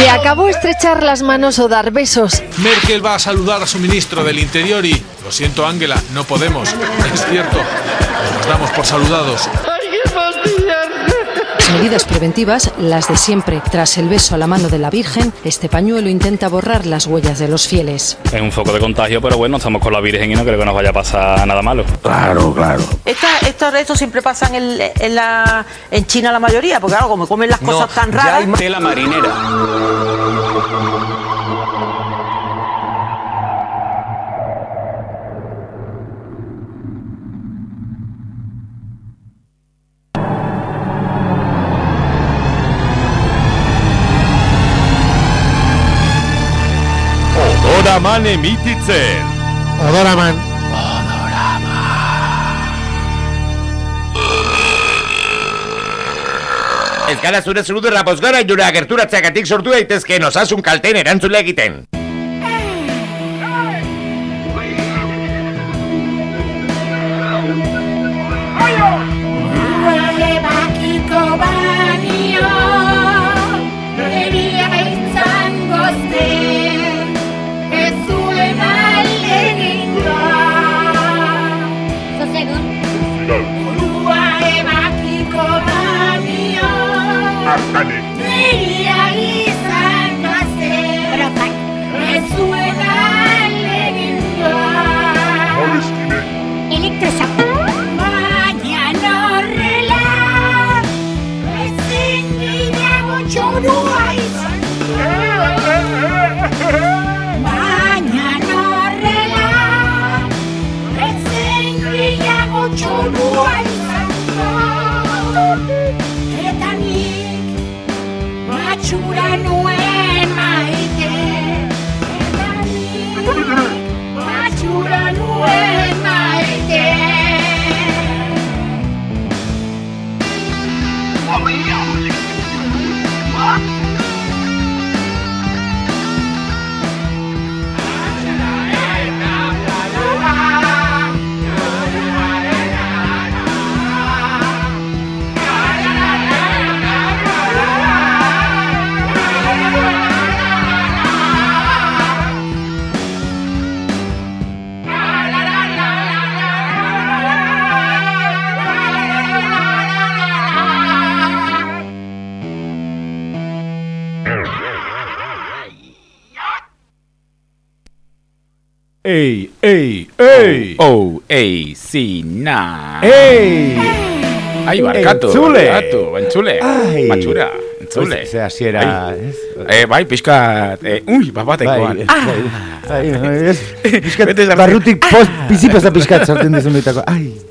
Se acabó estrechar las manos o dar besos. Merkel va a saludar a su ministro del Interior y... Lo siento, Ángela, no podemos. Es cierto, nos damos por saludados. Medidas preventivas, las de siempre. Tras el beso a la mano de la Virgen, este pañuelo intenta borrar las huellas de los fieles. Es un foco de contagio, pero bueno, estamos con la Virgen y no creo que nos vaya a pasar nada malo. Claro. Estos siempre pasan en China la mayoría, porque claro, como comen las cosas tan raras. Ya hay tela marinera. Odoraman emititzen. Odoraman. Ez gara zure zerudurra bozgara jura gerturatzeagatik sortu daitezkeen osasun kalteen erantzule egiten. Ey. Oh, ey, sí, na. Ey. Ai, barkatu. Entzule. Matxura. Entzule. Ze hasiera. Bai, pixkat. Bapatekoan. Pixkat barrutik bizipasa pixkat sartzen dizun bitako.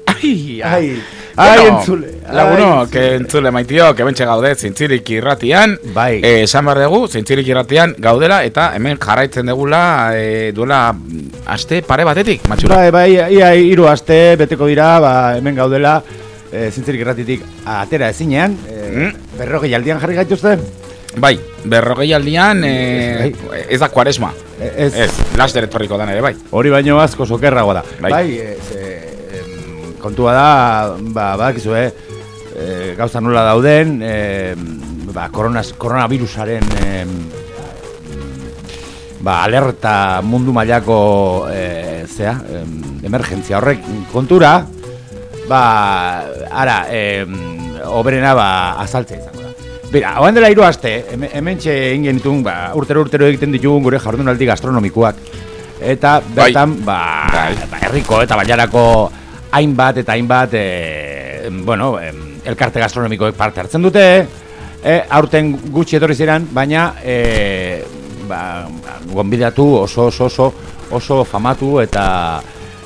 Ai, entzule. Laguno, que entzule maitio, que bentxe gaude Zintzilik irratian. Bai. Esan behar dugu, Zintzilik irratian gaudela, eta hemen jarraitzen degula duela aste pare batetik, matxura. Bai, ia 3 aste beteko dira, hemen gaudela Zintzilik irratitik atera ezinean. 40 aldian jarri gaituzte? Bai, 40 aldian ez da kuaresma. Ez, laster etorriko dan ere, bai. Hori baino asko sokerragoa da. Bai, kontua da, badakizue, gauza nola dauden, koronavirusaren alerta mundu mailako emergentzia horrek kontura, oberena azaltzea izango da. Bera, hauan dela 3 aste, hemen ingen ditun, urtero egiten ditugun gure jardunaldi gastronomikoak. Eta bertan, herriko eta bailarako hainbat, elkarte gastronomikoek parte hartzen dute, aurten gutxi etorri ziren, baina gonbidatu oso famatu eta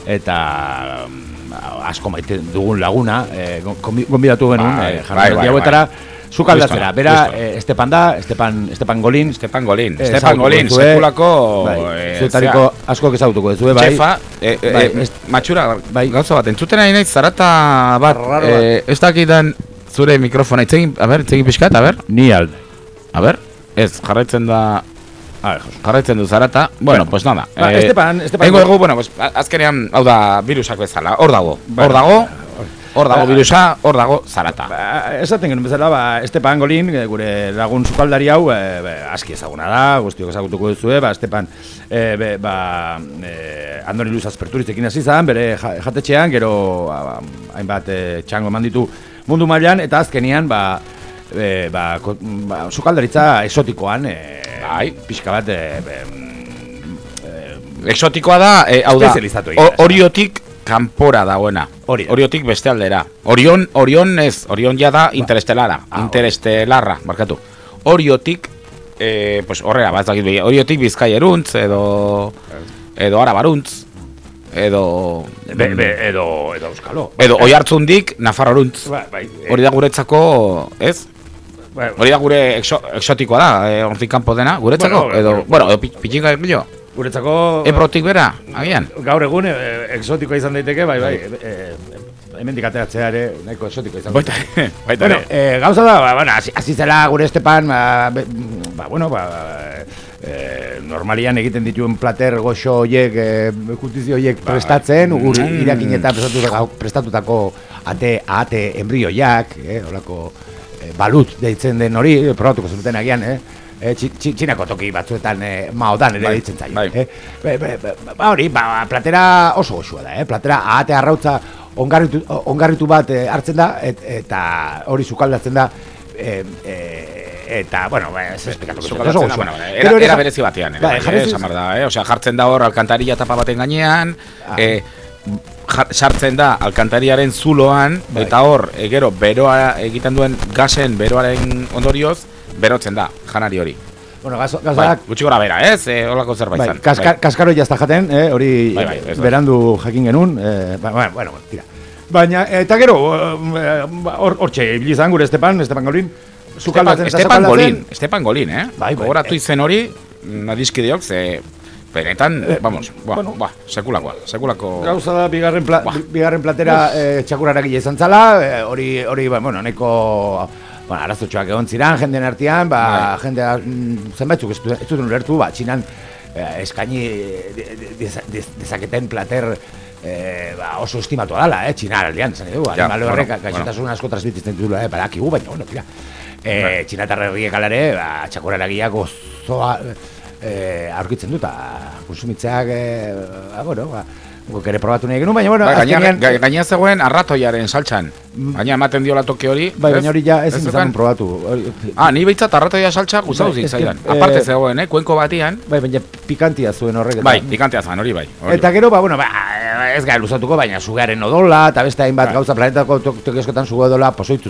asko maite dugun laguna, gonbidatu genuen, jardunaldi hauetara, zuk aldatzera, bera, Estepan Golin, sekulako zuetariko asko ezagutuko duzu, bai. Txefa, matxura, gauza bat, entzuten nahi nahi zarata bat, ez dakidan zure mikrofona, itzegin pixkat, Ni alde. Ez, jarraitzen du zarata, bueno, pues nada. Estepan... Azkenean, hau da, virusak bezala, hor dago. Hor dago birusa, hor dago zarata. Esaten genuen bezala, Estepan Golin, gure lagun sukaldari hau, aski ezaguna da, guztiok ezagutuko duzue, Estepan, Andoni Luz Azperturitzekin hasi zan, bere jatetxean, gero hainbat txango eman ditu mundu mailan, eta azkenian, sukaldaritza esotikoan, pixka bat, exotikoa da, hau da, Oriotik kanpora dagoena. Oriotik beste aldera. Orion ez, Orion ja da interestelarra, markatu. Oriotik, pues horrela, Oriotik Bizkaieruntz, edo Arabaruntz, edo Euskalo. Edo Oiartzundik Nafarroruntz. Hori da guretzako, ez? Hori da gure exotikoa da, onzik kanpo dena, guretzako, edo pitxinga egillo. Guretzako... Ebrotik bera, agian? Gaur egun exotikoa izan daiteke, hemendik ateratzea ere nahiko exotikoa izan daiteke. Bueno, gauza da, hasi zela gure Estepan, normalian egiten dituen plater goxo horiek, kutizio horiek prestatzen, irakinetan prestatutako ate embrioiak, holako balut deitzen den hori, probatuko zenuten agian, txinako toki batzuetan maodan ere ditzen zaio. Hori, platera oso goxua da, platera ahate arrautza ongarritu bat hartzen da, eta hori sukaldatzen da, eta, bueno, ez esplikatuko oso goxua. Era berezi batean, esamar da, jartzen da hor alkantarilla tapa baten gainean, sartzen da alkantariaren zuloan, eta hor, gero, beroa egiten duen gasen beroaren ondorioz, berotzen da, janari hori. Bueno, gazak... Gutxi gora bera, ez? Holako zerbait zan. Kaskaro jazta jaten, hori berandu jakin genuen. Bueno, tira. Baina, eta gero, hortxe, ibilizan gure Estepan Golin. Estepan Golin, gogoratu izen hori, nadiskideok, ze... Benetan, vamos, sekulako... Gauza da, bigarren platera txakurara gile izan zala, hori, bueno, neko... arazotxoak egon ziren, jenden artean, jendea zenbaitzuk ez duten ulertu, txinan eskaini dezaketen plater oso estimatua dela, txinar aldean, zan edu, animal horrek gaixotasun asko transmititzen dutela, badakigu, baina, bueno, tira. Txinatar herriek alare, txakurara gila gozoa aurkitzen dut, konsumitzeak, guk ere probatu nahi genuen, baina, bueno, azkenean... Gaina zegoen arratoiaren saltxan, baina ematen diola toki hori... Baina hori ja ezin izan probatu. Ni behitzat arratoia saltxa guztau zitzaidan. Aparte zegoen, kuenko batian... Baina pikantia zuen horrek. Pikantia zan, hori bai. Eta gero, ez gara luzatuko, baina sugaren odola, eta beste hainbat gauza planetako tokieskotan sugu odola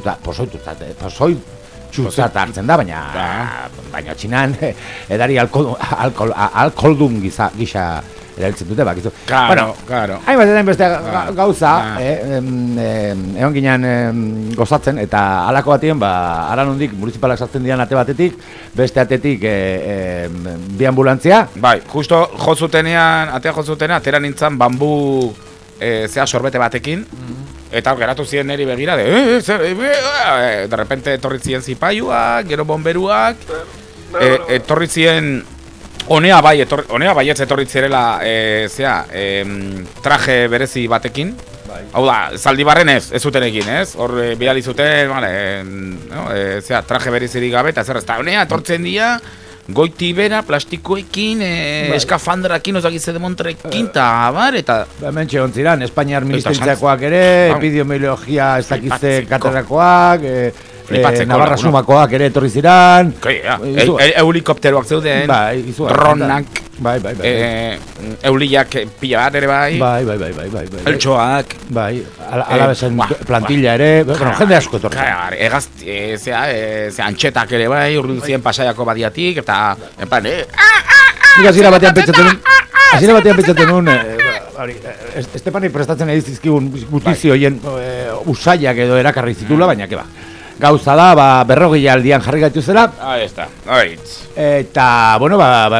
pozoitzat hartzen da, baina txinan edari alkoldun gisa erabiltzen dute, bakizu. Claro. Hainbat beste gauza, egon ginen gozatzen, eta halako batien, Aranondik municipalak sartzen dian ate batetik, beste atetik bi ambulantzia. Bai, justo atea jotzutenean, atera nintzen bambu sorbete batekin, eta geratu ziren neri begira, de repente etorri ziren zipaiuak, gero bomberuak, etorri ziren... Honea baietz etorri zirela traje berezi batekin. Hau da, Zaldibarren ez zuten egin, ez? Hor bidali zuten, traje berezirik gabe, eta zer ez da, honea etortzen dira, goiti bera, plastikoekin, eskafandrakin, ozakitze demontrekin, eta... Mentxe ontziran, Espainiar ministeritzakoak ere, epidemiologia ez dakizte katerakoak... Navarra sumakoak ere etorri ziran. Helikopteroak zeuden, dronak, euliak pila bat ere bai, eltsoak, alabesen plantilla ere, jende asko etorri. Antxetak ere bai, urduzien Pasaiako badiatik, eta... Nik azira batean pentsatzen nuen, Estepani prestatzen edizizkigun gutizioien usaiak edo erakarri zitula, baina keba. Gauza da, 40 aldian jarri gaitu zela. Ahí está, oitz. Eta, bueno,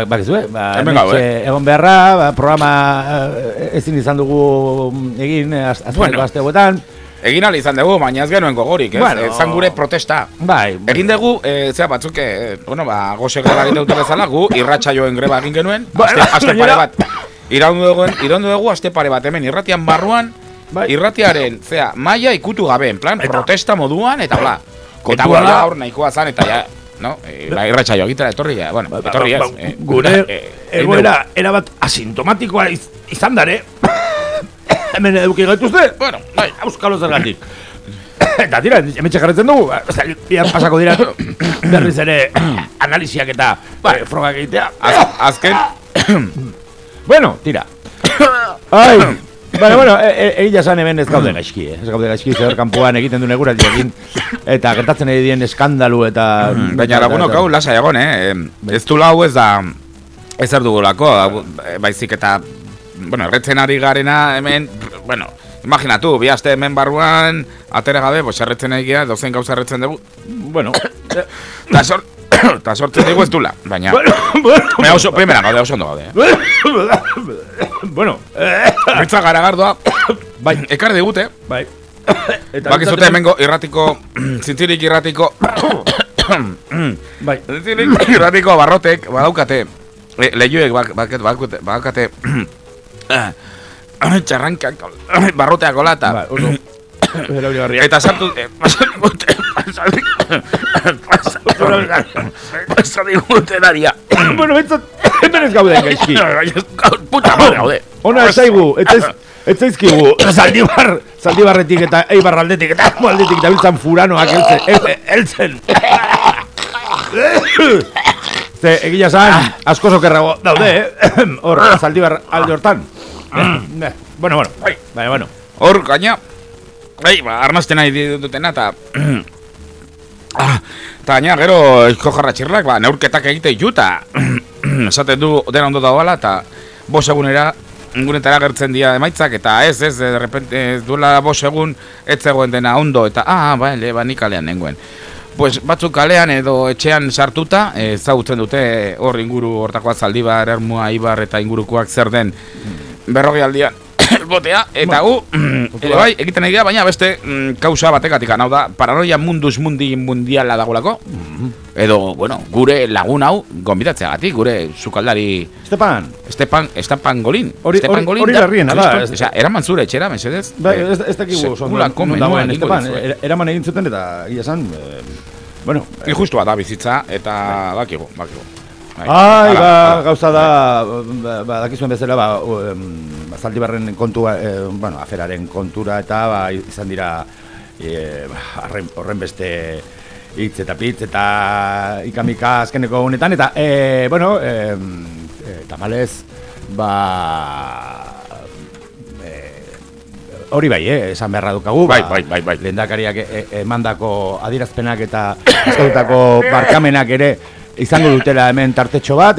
egon beharra, programa ezin izan dugu egin azkeneko asteguetan. Egin ahal izan dugu, baina ez genuen gogorik, ez? Zan gure protesta. Egin dugu, batzuk, goxe greba egin dut bezala, gu irratsaioen greba egin genuen, aste pare bat. Iraundu dugu aste pare bat, hemen irratian barruan, irratiaren, maila ikutu gabe, en plan, protesta moduan, eta bla. Eta bueno, gaur nahikoa zan, eta ja, no? Irratsaio egitera etorri, bueno, etorri ez. Gure egoera erabat asintomatikoa izan dare. Hemen eduki gaituzte? Bueno, bai. Euskalo zergatik. Eta tira, hemen txekarretzen dugu, biar pasako dira berriz ere analisiak eta frogak egitea. Azken... Bueno, tira. Ai, bueno, egia zan hemen ez gaude gaizki, Ez gaude gaizki, zer kanpoan egiten du neguraldiakin. Eta gertatzen ari dien eskandalu eta... Baina lagunok hau lasa egon, Ez du lau ez da... Ez erdugulako, baizik eta... Bueno, erretzen ari garena hemen... Bueno, imaginatu, bi aste hemen barruan... Atera gabe, erretzen egia, dozen gauza erretzen dugu... Bueno... Ta sortzen dugu ez dula, baina... Baina oso, primera gaude, oso ondo gaude. Bueno... Ritza garagardoa... Bai, ekar digute. Bai. Bakizute hemengo irratiko... Zintzirik irratiko... Bai. Zintzirik irratiko barrotek, badaukate... Lehiuek badaukate... Txarrankak... Barroteak olata... Eta sartu... Pasa digute daria. Bueno, hemen ez gauden gaizki. Puta madre gaude. Ona esaigu, ez zaizkigu Zaldibarretik eta Eibarraldetik eta Aldetik eta biltzan furanoak eltzen. Ze, egila zan, asko sokerrago daude, hor, Zaldibar alde hortan. Bueno. Hor, gaina, armazten nahi dutena eta... Eta gaina, gero, Eusko Jarratxirrak, neurketak egite juta. Esaten du, dena ondo dagoela, eta 5 egunera, gunetara gertzen dira emaitzak, eta ez, de repente, duela 5 egun, ez zegoen dena ondo, eta, nik kalean nengoen. Pues batzuk kalean edo etxean sartuta, ezagutzen dute hor inguru hortakoa Zaldibar, Ermua, Ibar eta ingurukoak zer den 40 aldian botea, eta bai, egiten egia, baina beste kausa batekatik, hau da, paranoia mundiala dagolako, edo, bueno, gure lagun hau gonbidatzeagatik, gure sukaldari... Estepan Golin. Hori larriena da. Eraman zure etxera, mesedez? Ez dakigu, non dagoen Estepan, eraman egin zuten eta gila esan, bueno... Injustua da bizitza, eta bakigu. Ai, gauza da, dakizuen bezala, Zaldibarren kontua, aferaren kontura eta izan dira horren beste hitz eta pitz eta ikamika azkeneko honetan, eta, tamalez, hori bai, esan beharra dukagu. Bai. Lehendakariak emandako adierazpenak eta eskatutako barkamenak ere izango dutela hemen tartetxo bat,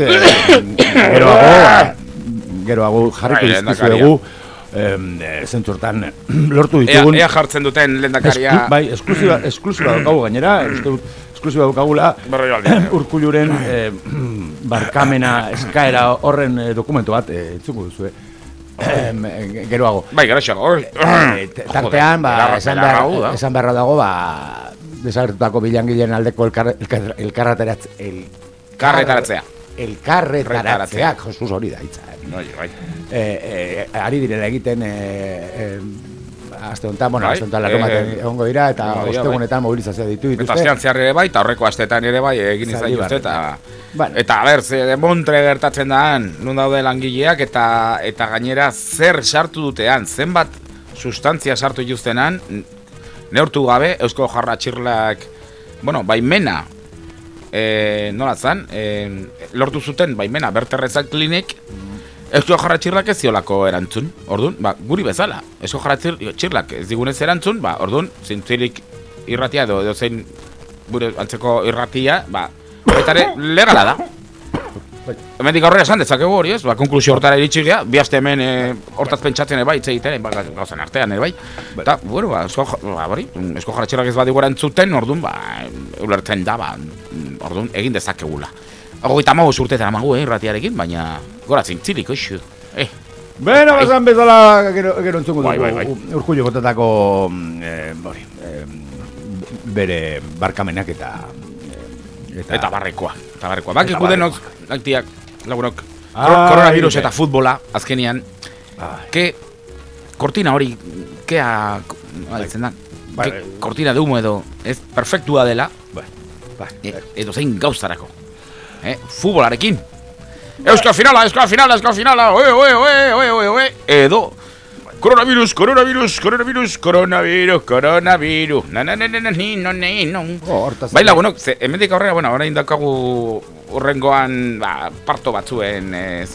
geroago jarriko dizkizuegu zentzurtan lortu ditugun. Ea jartzen duten lehendakaria... Bai, esklusiba daukagu gainera, esklusiba daukagula Urkulluren barkamena eskaera horren dokumentu bat, entzuko duzu, geroago. Bai, geroago. Tartean, esan beharra dago, desagertutako bilangileen aldeko elkarretaratzeak, Josus hori da hitza. Ari direla egiten aste honetan, aste honetan larrumaten egongo dira, eta ostegunetan mobilizazioa dituzte. Eta astean zehar ere bai, eta horreko asteetan ere bai egin izan dituzte, eta a ber, de Montre gertatzen daan, nun daude langileak, eta gainera zer sartu dutean, zenbat sustantzia sartu dituztenan, neurtu gabe, Eusko Jarratxirrak, baimena, nola zan, lortu zuten baimena, Berterrezak klinik, Eusko Jarratxirrak ez ziolako erantzun, orduan, guri bezala, Eusko Jarratxirrak ez digunez erantzun, orduan, zintzilik irratia edo zein gure antzeko irratia, baitare legala da. Hemendik aurrera esan dezakegu hori ez, konklusio hortara iritsi gea, bi aste hemen hortaz pentsatzen ere bai, hitz egiten, gauzan artean ere bai. Eta, Eusko Jarratxirrak ez badigu erantzuten, orduan, ulertzen da, orduan, egin dezakegula. 35 urteetan amagu, irratiarekin, baina gora zintzilik, oixu. Beno, bazan bezala, gero entzungo dugu, Urkullu botatako bere barkamenak eta barrekoa. Bakiku denok, lagunok, koronavirus eta futbola, azkenian, kortina hori, kea, ditzen da, kortina de humo edo, ez perfektua dela, edo zein gauzarako, futbolarekin. Euskal finala, edo, coronavirus, bai lagunok, hemendik aurrera, bueno, orain daukagu urrengoan parto batzuen,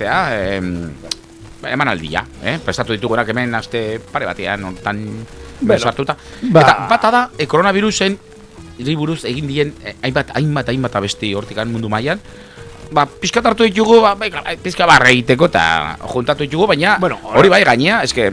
emanaldia, prestatu ditugunak hemen aste pare batean, hortan sartuta. Eta bata da, coronavirusen buruz egin dien hainbat abesti hortikan mundu mailan. Pizkat hartu ditugu, pizka barra egiteko eta juntatu ditugu, baina hori bai gainea, eske,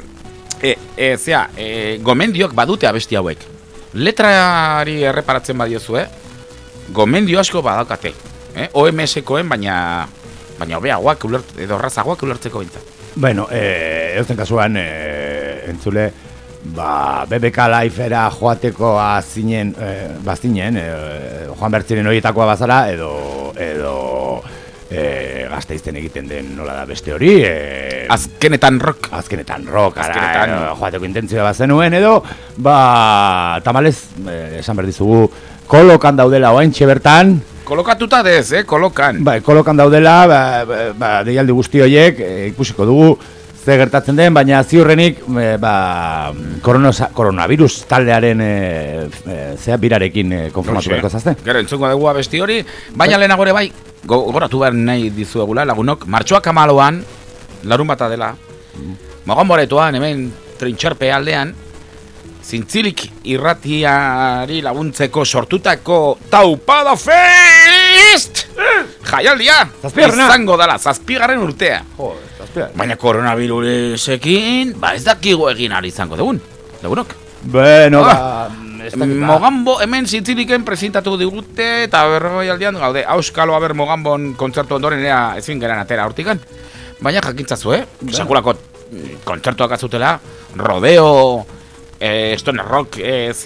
gomendioak badute abesti hauek. Letrari erreparatzen badiozu, gomendio asko badaukate. OMS-koen, baina hobeagoak, edo razagoak ulertzeko bintzat. Bueno, eusten kasuan, entzule, BBK Lifera joateko azinen, Joan Bertziren horietakoa bazara, edo Gasteizten egiten den nola da beste hori, Azkenetan rock, joateko intentzioa bazenuen, edo, tamalez, esan berdizugu, kolokan daudela oaintxe bertan. Kolokatuta dez, kolokan. Kolokan daudela, deialdi guzti horiek, ikusiko dugu, ze gertatzen den, baina ziurrenik coronavirus taldearen birarekin konformatu behar kozazte. Gero, entzungo dugu abesti hori, baina lehenago ere bai, gogoratu behar nahi dizuegula, lagunok, martxoak 14an, larun bata dela, Moganboretoan, hemen trintxarpe aldean, Zintzilik irratiari laguntzeko sortutako Taupada Fest! Jaialdia! Izango dala, 7. urtea. Baina coronavirusekin, ez dakigu egin ari izango dugun. Lagunok? Bueno, Mogambo, hemen Zintziliken presentatu digute, eta berroi aldean gaude, Auskalo aber Mogambon kontzertu ondoren ea ezin geran atera hortikan. Baina jakintzazu, sakulako kontzertuak azutela, rodeo, stoner rock,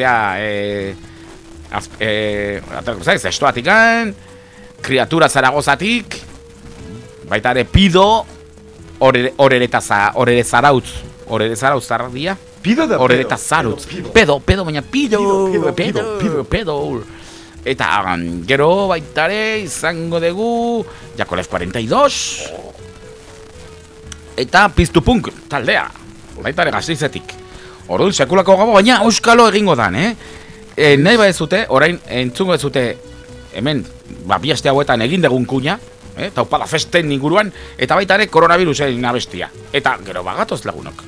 estoatikan, kriatura zaragozatik, baita ere pido, horereta zarautz zardia, horereta zarautz, pedo, baina pedo, eta gero baita ere izango dugu, Jakolev 42, eta Piztu Punk taldea, baita ere Gasteizetik. Orduan, sekulako gabo, baina Euskalo egingo dan, nahi badezute, orain entzungo dezute hemen, bi aste hauetan egin degun kuña, Taupada Festen inguruan, eta baita ere coronavirusen abestia. Eta gero bagatoz lagunok.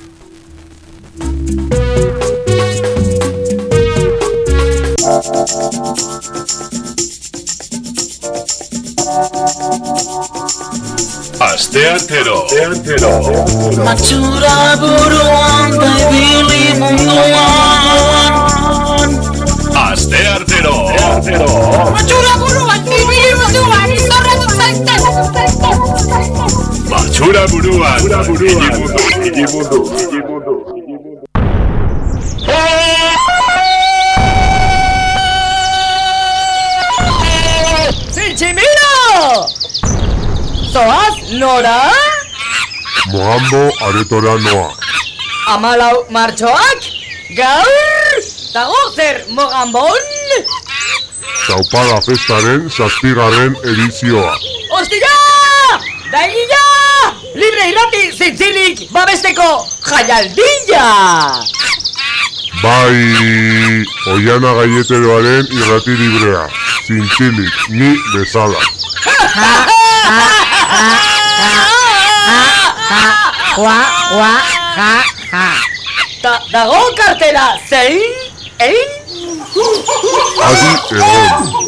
Asteartero. Matxura buruan da ibili munduan. Asteartero. Matxura buruan da ibili munduan. Izorratu zaizten. Matxura buruan. Igimundu. Zintximiro! Zoaz, nora? Mogambo aretora noa. 14 martxoak? Gaur? Dago zer Mogambon? Taupada Festaren 7. edizioa. Ostia! Daigila! Libre irrati Zintzilik babesteko jaialdilla! Bai, Oiana Gaieteroaren irrati librea. Zintzilik, ni bezala. Dago kartela zein? Adi egon.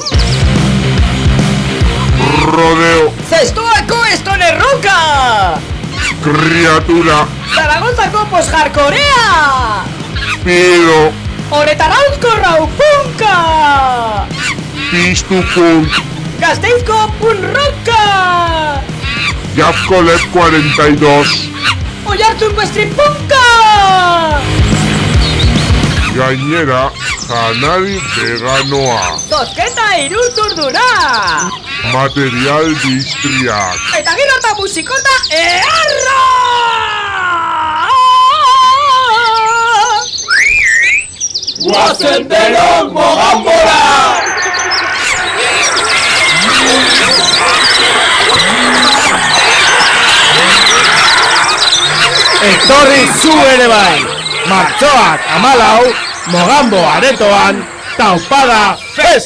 Rodeo. Zestoako estonerroka! Kriatura. Zaragozako posjarkorea! Pido. Horetarauzko raupunka! Piztu Punk. Gasteizko punroka! Jakolev 42. Oiartzunko estripunka! Gainera, janari veganoa. Zozketa iruzurdura! Material distriak. Eta gero eta musikota earra! Guazenteron Mogambora! Etorri zu ere bai, martxoak 14, Mogambo aretoan, Taupada Fest!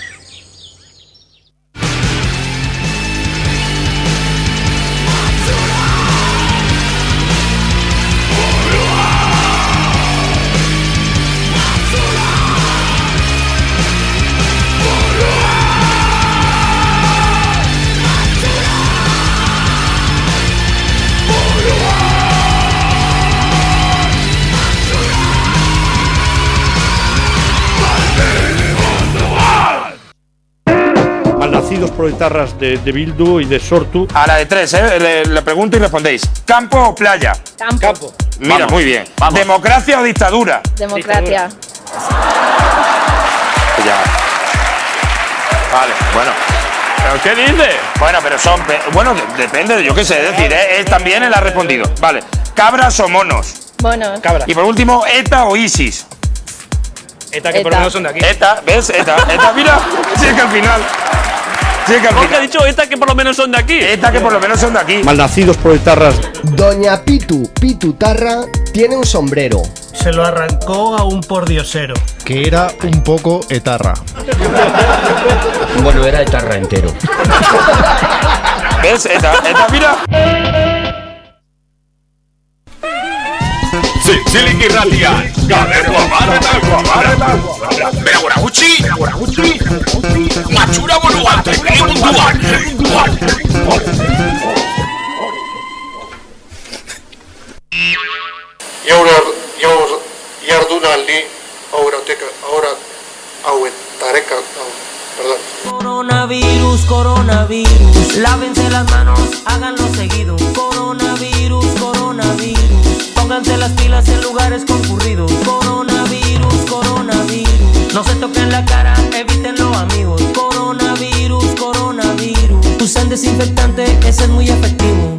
Malnacidos proletarras de Bildu y de Sortu. A la de 3, le pregunto y respondéis. ¿Campo o playa? Campo. Mira, Vamos. muy bien. Vamos. ¿Democracia o dictadura? Democracia. Ya. Vale, bueno. ¿Pero qué dice? Bueno, pero son... Bueno, depende, yo qué sé decir, también él ha respondido. Vale. ¿Cabras o monos? Monos. Cabra. Y por último, ¿ETA o ISIS? ETA, que por lo menos son de aquí. ETA, ¿ves? ETA, mira. Sí, que al final. Sí, que al ¿Por qué final. ha dicho ETA que por lo menos son de aquí? ETA que por lo menos son de aquí. Malnacidos proletarras. Doña Pitu Tarra tiene un sombrero. Se lo arrancó a un pordiosero. Que era un poco etarra. Bueno, era etarra entero. ¿Ves? ETA, mira. Zintzilik irratia, galerko amaretan, Beagora gutxi, matxura boluan, tripili munduan. Jaur jardunaldi, ahora hauen, tareka, perdón. Coronavirus, lávense las manos, háganlo seguido. Coronavirus, pónganse las pilas en lugares concurridos. Coronavirus, no se toquen la cara, evítenlo amigos. Coronavirus, usen desinfectante, ese es muy efectivo.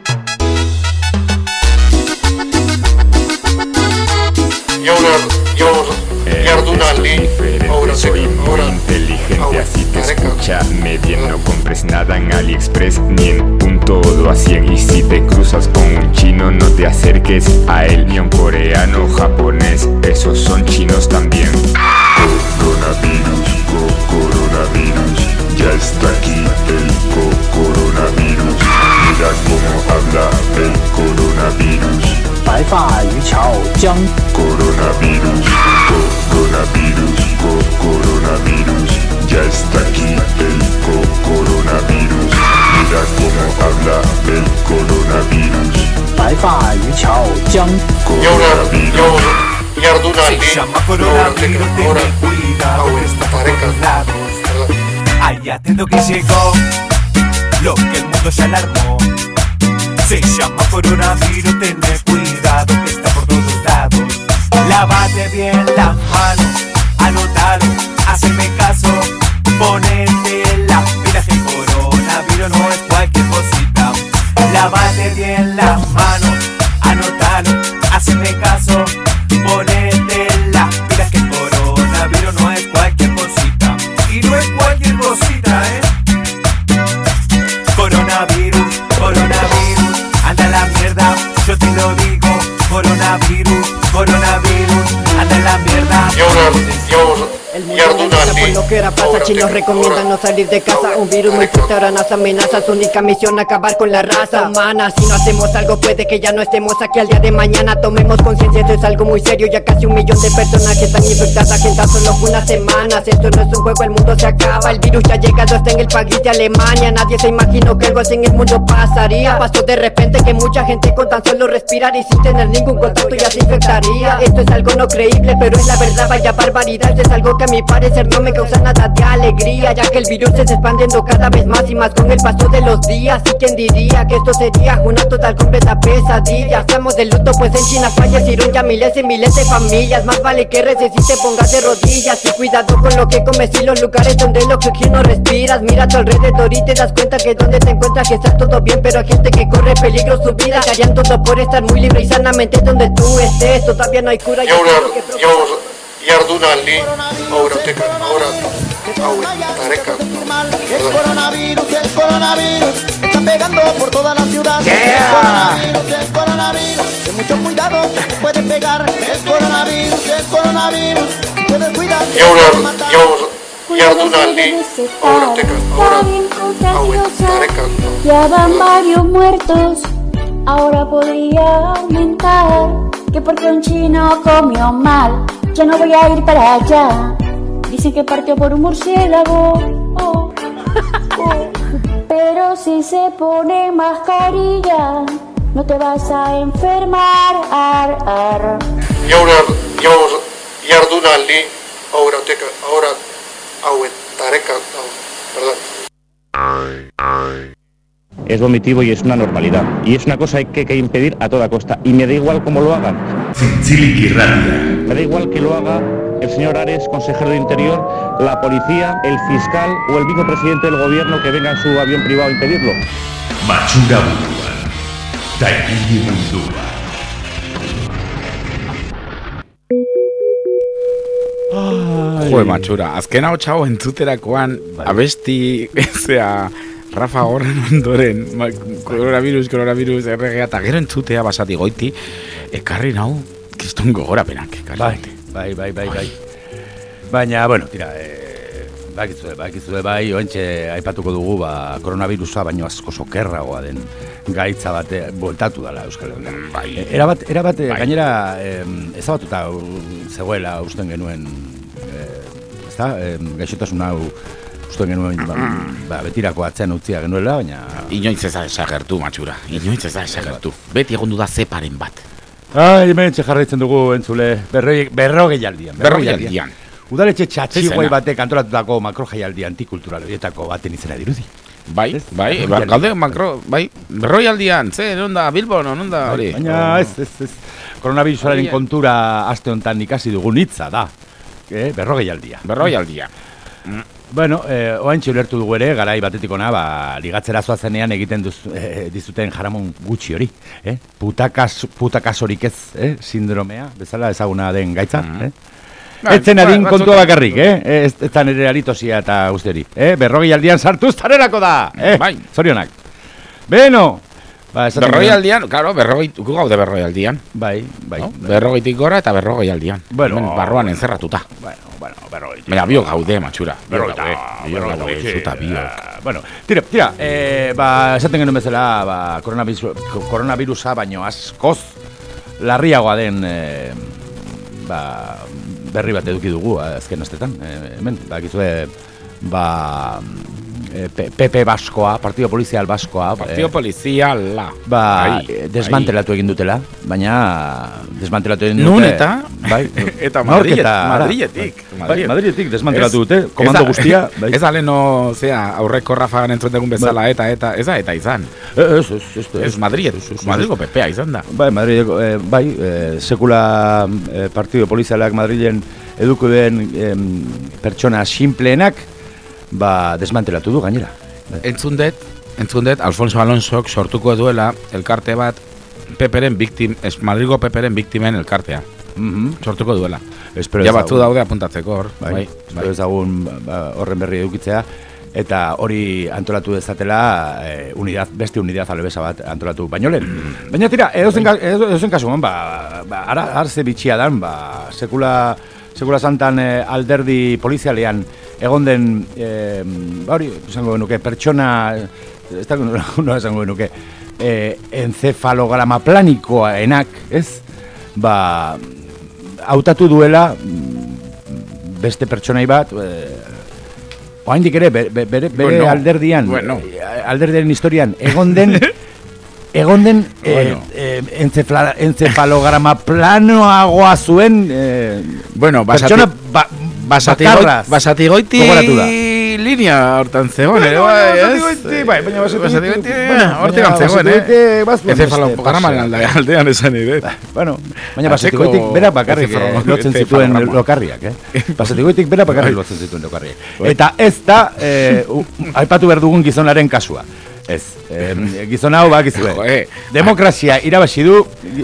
Jardunaldi, Soy muy inteligente, así que escúchame bien. No compres nada en AliExpress ni en un todo a 100. Y si te cruzas con un chino, no te acerques a él. Ni a un coreano o japonés, esos son chinos también. Coronavirus, ya está aquí el coronavirus. Mira cómo habla el coronavirus. Coronavirus, ya está aquí el coronavirus. Mira cómo habla el coronavirus. Jardunaldi, Se llama coronavirus, ten cuidado, que está por todos lados. Ay, atento que llegó, lo que el mundo ya alarmó. Se llama coronavirus, ten cuidado, que está por todos lados. Lávate bien las manos, anótalo, haceme caso, ponete la pila que el coronavirus no es cualquier cosita. Lávate bien las manos, anótalo, haceme caso, ponete la pila que el coronavirus no es cualquier cosita. Y no es cualquier cosita, Coronavirus, anda a la mierda, yo te lo digo. Coronavirus, anda a la mierda. El mundo amenaza por lo que era pasa, chinos recomiendan no salir de casa. Un virus muy fuerte ahora nos amenaza, su única misión acabar con la raza humana. Si no hacemos algo puede que ya no estemos aquí al día de mañana. Tomemos conciencia, esto es algo muy serio. Ya casi 1 millón de personas que están infectadas en tan solo unas semanas. Esto no es un juego, el mundo se acaba. El virus ya ha llegado hasta en el país de Alemania. Nadie se imaginó que algo así en el mundo pasaría. Pasó de repente que mucha gente con tan solo respirar y sin tener ningún contacto ya se infectaría. Esto es algo no creíble, pero es la verdad, vaya barbaridad. Esto es algo que a mi parecer no me causa nada de alegría, ya que el virus se está expandiendo cada vez más y más con el paso de los días. ¿Y quién diría que esto sería una total completa pesadilla? Estamos de luto pues en China fallecieron ya miles y miles de familias. Más vale que reces y te pongas de rodillas. Y cuidado con lo que comes y los lugares donde el oxígeno respiras. Mira a tu alrededor y te das cuenta que donde te encuentras que está todo bien, pero hay gente que corre peligro su vida. Harían todo por estar muy libre y sanamente donde tú estés. Todavía no hay cura. jardunaldi hauetareka. El coronavirus está pegando por toda la ciudad. El coronavirus, ten mucho cuidado, puede pegar. El coronavirus, si puedes cuidar. Jardunaldi hauetareka. Ya van varios muertos, ahora podría aumentar. Que porque un chino comió mal, ya no voy a ir para allá. Dicen que partió por un murciélago. Pero si se pone mascarilla, no te vas a enfermar. Jardunaldi hauetareka. Es vomitivo y es una normalidad. Y es una cosa que hay que impedir a toda costa. Y me da igual cómo lo hagan. Me da igual que lo haga el señor Ares, consejero de Interior, la policía, el fiscal o el mismo presidente del gobierno que venga en su avión privado a impedirlo. Matxura buruan, taikili mundua. Joder, matxura, azken hau txau entzuterakoan abesti, zera, Rafa Gorren ondoren, coronavirus, RGA, eta gero entzutea basati goiti, ekarri nau, kiston gogorapenak. Bai. Baina, bueno, tira, bakizue bai, oentxe aipatuko dugu, koronavirusa baino asko sokerragoa den gaitza bate, voltatu dela Euskal Herrian. Erabat, gainera, ezabatuta zegoela usten genuen, gaixotasun hau usten genuen betirako atzean utzia genuela, baina... Inoiz ez da desagertu, matxura, Beti egon da zeparen bat. Hemen jarraitzen dugu entzule, berrogeialdian. Udaletxe txatxiguai batek antolatutako makrojaialdi antikultural horietako baten izena dirudi. Bai, berroialdian, nonda, Bilbon, nonda hori. Baina ez, koronavirusaren kontura aste honetan ikasi dugun hitza da, berrogeialdia. Bueno, oaintxe ulertu dugu ere, garai batetik ona, ligatzera zoazenean egiten dizuten jaramon gutxi hori. Putakasorik ez, sindromea, bezala ezaguna den gaitza. Etzen adin kontua bakarrik, ez zan ere aritosia eta guzti hori. Berrogeialdian sartuz tarerako da, zorionak. Beno! Berrogeialdian, claro, gu gaude berrogeialdian. Bai. Berrogeitik gora eta berrogeialdian. Bueno, barruan encerratuta. Berrogeitik. Mira, biok gaude, matxura. Berrogeitik. Bueno, tira, esaten genuen bezala, koronavirusa baino askoz larriagoa den berri bat eduki dugu azken astetan. Hemen, bakizue, PP Baskoa, Partido Policial Baskoa. Partido Policiala. Desmantelatu egin dutela, baina desmantelatu egin dute. Nun eta? Eta Madriletik. Madriletik desmantelatu dute, komando guztia. Ez aleno, aurreko Rafagan entzutegun bezala, eta izan. Ez Madrileko PPa izan da. Bai, sekula Partido Policialak Madrilen eduko den pertsona sinpleenak, desmantelatu du gainera. Entzundet, Alfonso Alonsok sortuko duela elkarte bat Madrilgo PPren biktimen elkartea. Sortuko duela. Ja batzu daude apuntatzeko hor. Espero ezagun horren berri edukitzea. Eta hori antolatu dezatela beste unidad alebesa bat antolatu baino lehen. Baina tira, edozen kasuan, arze bitxia dan, sekula santan alderdi polizialean egon den, hori, esango genuke, pertsona, ez da, no esango genuke, encefalograma planikoaenak, ez? Hautatu duela beste pertsonai bat, oaindik ere, bere alderdian, alderdiaren historian, egon den encefalograma planoagoa zuen pertsona Basatigoiti linea hortan zegoen, baina Basatigoiti hortik antzegoen, encefalograman aldean esan ere. Baina Basatigoitik berak bakarrik lotzen zituen lokarriak, Basatigoitik berak bakarrik lotzen zituen lokarriak. Eta ez da, aipatu behar dugun gizonaren kasua. Ez, gizon hau bakizue. Demokrazia irabazi du.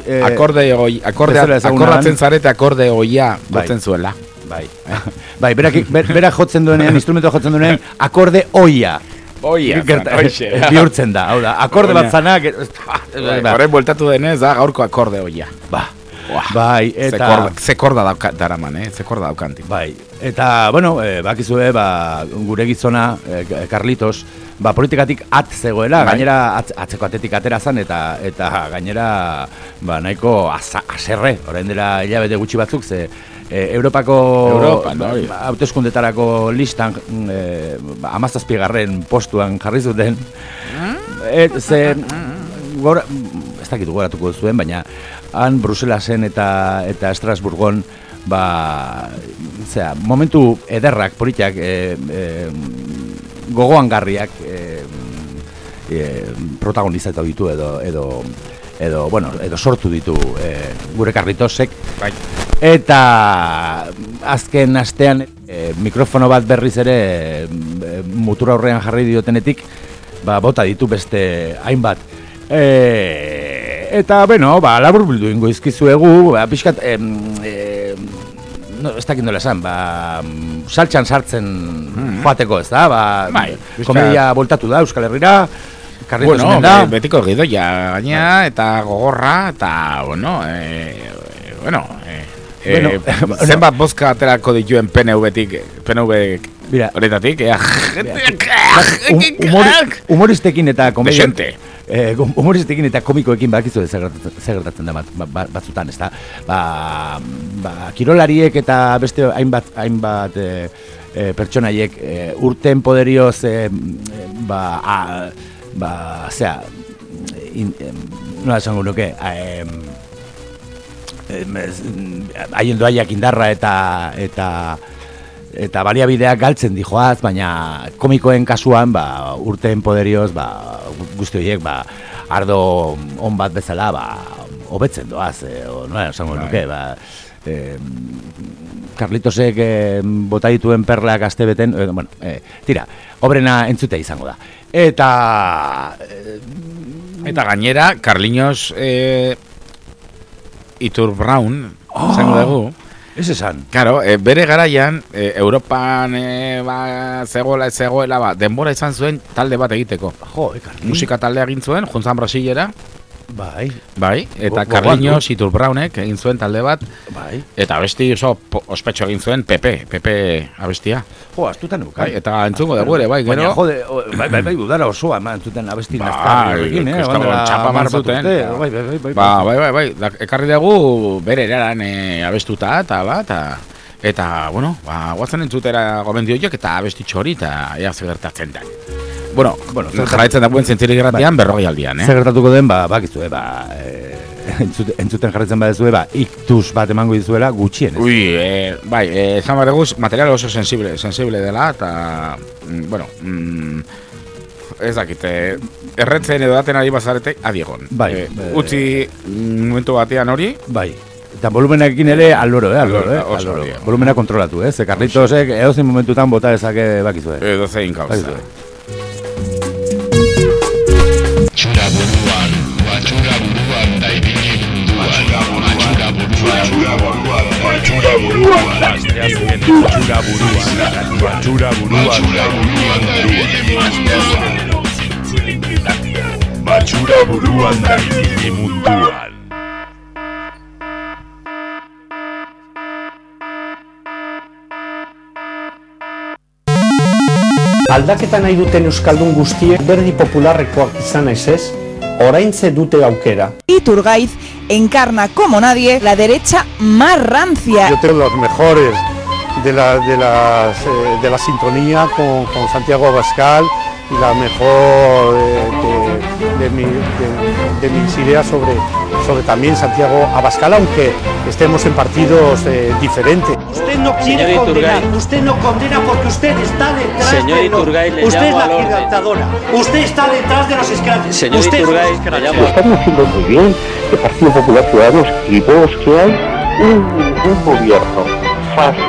Akordatzen zarete akorde oia botzen zuela. Bai, berak jotzen duenean, instrumento jotzen duenean, akorde oia. Bihurtzen da, hau da, akorde bat zanak. Horren bueltatu denez da gaurko akorde oia. Bai, eta... Zekorda daraman, zekorda daukantik. Bai, eta, bueno, bakizue, gure gizona, Carlitos, politikatik zegoela, gainera atzeko atetik atera zan, eta gainera, nahiko aserre, orain dela hilabete gutxi batzuk, ze Europako hauteskundetarako listan 17. postuan jarri zuten. Ze ez dakit gogoratuko zuen, baina han Bruselasen eta Estrasburgon momentu ederrak, politak, gogoangarriak protagonizatu ditu edo sortu ditu gure Carlitosek. Eta azken astean mikrofono bat berriz ere mutura aurrean jarri diotenetik bota ditu beste hainbat. Eta, bueno, labur bildu ingo izkizuegu, pixkat, ez dakit nola esan, saltxan sartzen joateko, ez da? Komedia voltatu da Euskal Herrira, Carlitosen da. Betiko gidoia gaina, eta gogorra, eta, zenbat bozka aterako dituen PNV horretatik, humoristekin eta humoristekin eta komikoekin bakizu zer gertatzen da batzutan, ezta? Kirolariek eta beste hainbat pertsonaiek urten poderioz nola esango nuke, haien doaiak indarra eta baliabideak galtzen dijoaz, baina komikoen kasuan urteen poderioz guzti horiek ardo on bat bezala hobetzen doaz, nola esango nuke, Carlitosek bota dituen perlak aste beten, tira, obrena entzutea izango da. Eta gainera, Carliños Iturbraun, izango dugu. Ez esan. Claro, bere garaian, Europan zegoela, denbora izan zuen talde bat egiteko. Musika taldea egin zuen, juntzan Brasilera. Bai, eta Carliños Iturbraunek egin zuen talde bat. Eta abesti oso ospetxo egin zuen Pepe abestia. Astutan nuka. Eta entzungo dugu ere, gero. Bai, udara osoa, entzuten abesti nazkarri. Txapa marzuten. Bai, ekarri dugu bere eraran abestuta, eta, bueno, guazen entzutera gomendio joak eta abesti txori, eta ea zegertatzen den. Bueno, jarraitzen da buen Zintzilik Irratian 40 aldian, Zer gertatuko den, bakizue, entzuten jarraitzen badezue, iktuz bat emango dizuela gutxienez. Esan bat eguz, material oso sensible dela, eta, bueno, ez dakit, erretzen edo daten ari bazarete, adiegon. Utzi momentu batean hori. Eta volumenekin ere aloro. Volumena kontrolatu, ze Carlitosek edozein momentutan bota ezake bakizue. Edozein gauza. Matxura buruan da ibili munduan. Matxura buruan da ibili munduan. Aldaketa nahi duten euskaldun guztiek berdi popularrekoak izan ez, oraintze dute aukera. Iturgaiz encarna como nadie la derecha más rancia. Yo tengo los mejores de la sintonía con Santiago Abascal y la mejor de mis ideas sobre también Santiago Abascal, aunque estemos en partidos diferentes. Usted no quiere condenar, usted no condena porque usted está detrás de los... Usted es la gigantadora, usted está detrás de los escraches. Señor Iturgaiz, Lo están haciendo muy bien el Partido Popular Ciudadanos y vemos que hay un gobierno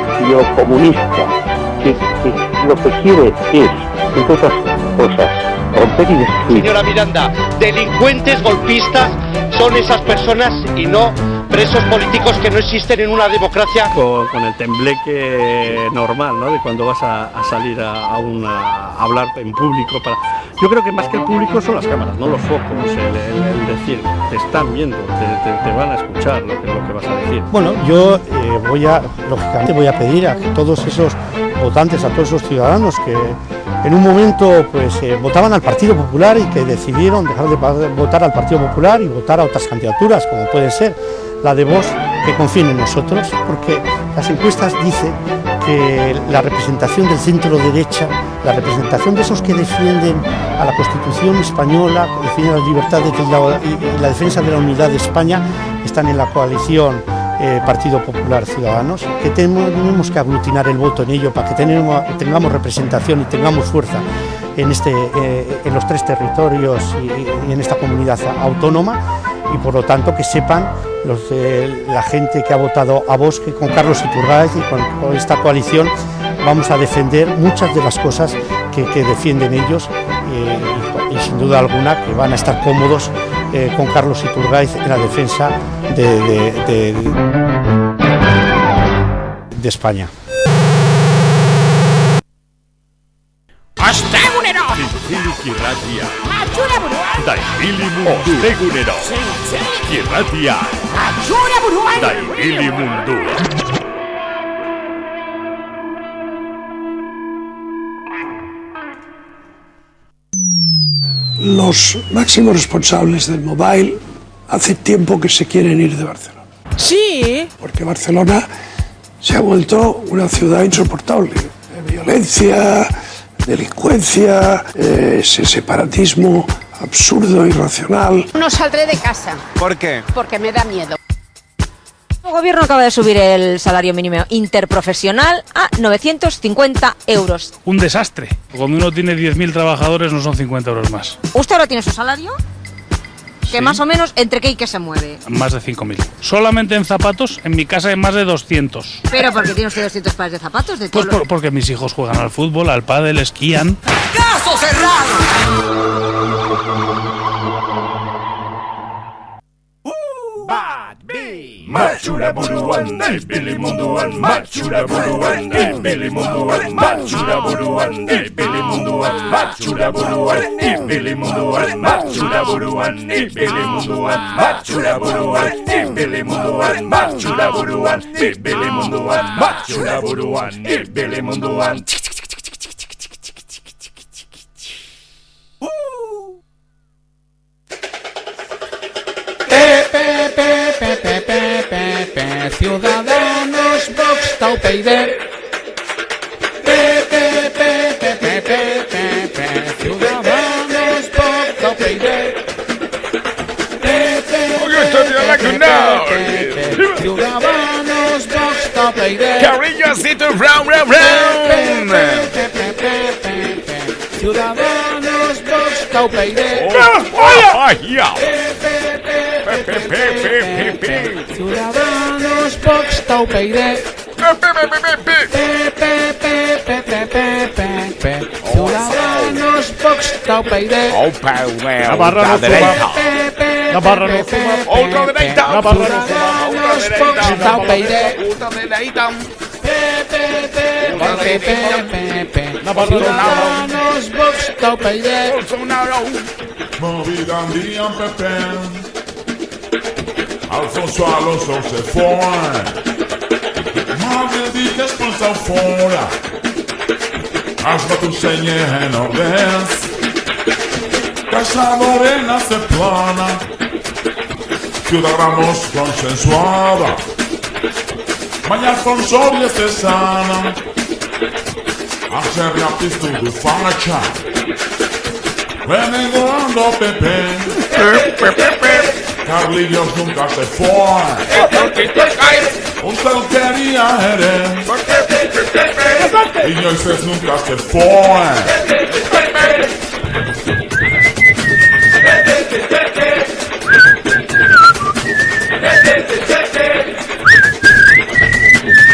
fascio-comunista que lo que quiere es, entre otras cosas, romper y destruir. Señora Miranda, delincuentes golpistas son esas personas y no presos políticos que no existen en una democracia. Con el tembleque normal, ¿no? De cuando vas a salir a hablar en público. Yo creo que más que el público son las cámaras, no los focos. El decir, te están viendo, te van a escuchar lo que vas a decir. Bueno, yo lógicamente voy a pedir a que todos esos votantes, a todos esos ciudadanos que en un momento pues votaban al Partido Popular y que decidieron dejar de votar al Partido Popular y votar a otras candidaturas, como puede ser la de Vox, que confíen en nosotros, porque las encuestas dicen que la representación del centro derecha, la representación de esos que defienden a la Constitución española, que defienden las libertades y la defensa de la unidad de España, están en la coalición Partido Popular Ciudadanos, que tenemos que aglutinar el voto en ello para que tengamos representación y tengamos fuerza en los 3 territorios y en esta comunidad autónoma, y por lo tanto que sepan la gente que ha votado a Vox que con Carlos Iturgaiz y con esta coalición vamos a defender muchas de las cosas que defienden ellos y sin duda alguna que van a estar cómodos con Carlos Iturgaiz en la defensa de España. Ostegunero! Irratia. Matxura buruan! Daibili mundu. Ostegunero! Irratia. Matxura buruan! Daibili mundu. Los máximos responsables del Mobile hace tiempo que se quieren ir de Barcelona. Sí. Porque Barcelona se ha vuelto una ciudad insoportable. Violencia, delincuencia, ese separatismo absurdo, irracional. No saldré de casa. ¿Por qué? Porque me da miedo. El gobierno acaba de subir el salario mínimo interprofesional a 950 euros. Un desastre. Cuando uno tiene 10.000 trabajadores no son 50 euros más. ¿Usted ahora tiene su salario? Que Sí. más o menos, ¿entre qué y qué se mueve? Más de 5.000. Solamente en zapatos, en mi casa hay más de 200. ¿Pero por qué tiene usted 200 pares de zapatos? De Pues todo lo- porque mis hijos juegan al fútbol, al pádel, esquían. ¡Caso cerrado! Matxura buruan, daibili munduan. Matxura buruan, daibili munduan. Matxura buruan, daibili munduan. Matxura buruan, daibili munduan. Matxura buruan, daibili munduan. Matxura buruan, daibili munduan. Matxura buruan, daibili munduan. Matxura buruan, daibili munduan. Ciudadanos, Vox, UPyD. Ciudadanos, Vox, UPyD. Ciudadanos, Vox, UPyD. Cariño, así tu round, round, round. Ciudadanos, Vox, UPyD. Ciudadanos, Vox, UPyD. Ciudadanos, Vox, UPyD. Navarra no fuma. Navarra no fuma. Ultraderecha. Navarra no fuma. Ciudadanos, Vox, UPyD. Movida en día, Pepe. Alfonso Alonso se fue. Madre di que expulsa fuera. Hazlo tu señal, no ves. Casa Morena se plana. Ciudadanos consensuada. Mañana Alfonso y se sana. Hacer la pistola de facha. Renegando Pepe. Carlillos nunca se fue. Usted quería eres. Y Moisés nunca se fue.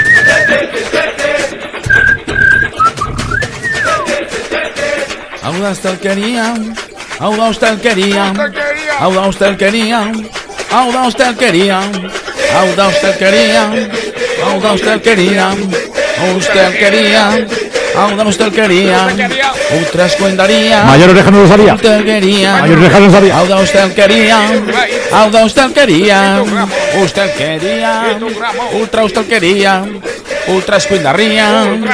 Hau da ustelkeria, hau da ustelkeria, hau da ustelkeria, hau da ustelkeria, hau da ustelkeria, hau da ustelkeria, ustelkeria, hau da ustelkeria, ultraskoindaria, Mayor Oreja no lo sabía. Ustelkeria, Mayor Oreja no lo sabía. hau da ustelkeria, hau da ustelkeria, ustelkeria, ultra ustelkeria, ultraskoindaria.